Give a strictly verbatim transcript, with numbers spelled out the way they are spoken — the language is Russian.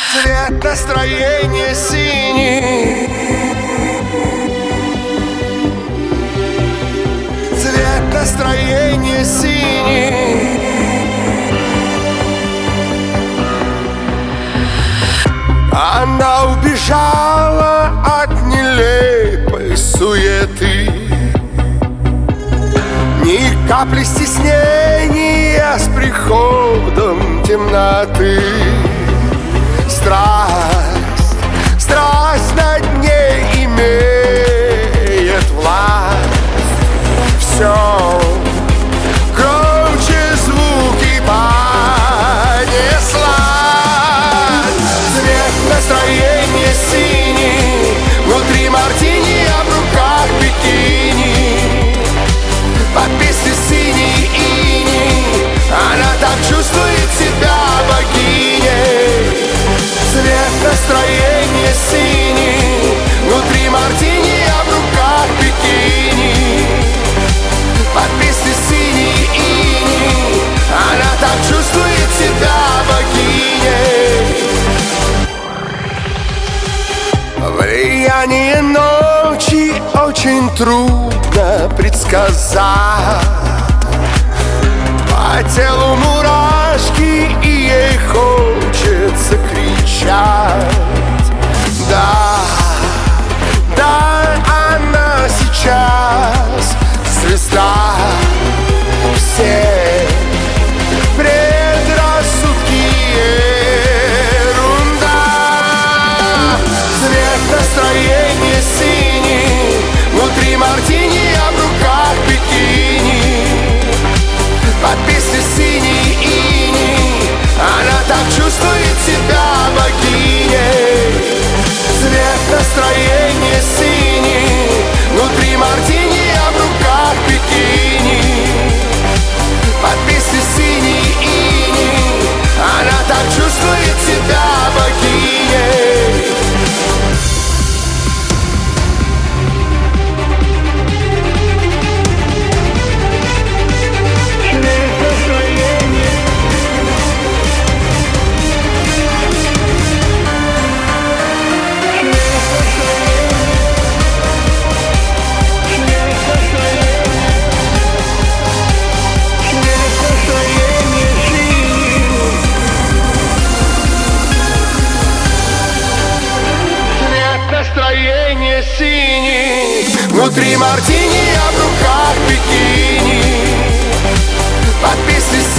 Цвет настроения синий, цвет настроения синий. Она убежала от нелепой суеты, ни капли стеснения с приходом темноты. Страсть, страсть над ней имеет власть. Все громче звуки понесла. Цвет настроения синий, внутри мартини, а в руках бикини. Под песней синий иней она так чувствует себя богиней. Цвет настроения синий, внутри мартини, а в руках бикини. Под песней синий иней она так чувствует себя богиней. Влияние ночи очень трудно предсказать. По телу мурашки, и ей хочется кричать. Да, да, она сейчас звезда. Все предрассудки ерунда. Цвет настроения синий, внутри мартини, а в руках бикини. Под песней синий иней она так чувствует себя богиней. Цвет настроения синий, внутри мартини, а в руках бикини. Под песней синий иней она так чувствует себя богиней. Настроение синий, внутри мартини, а в руках бикини. Под песней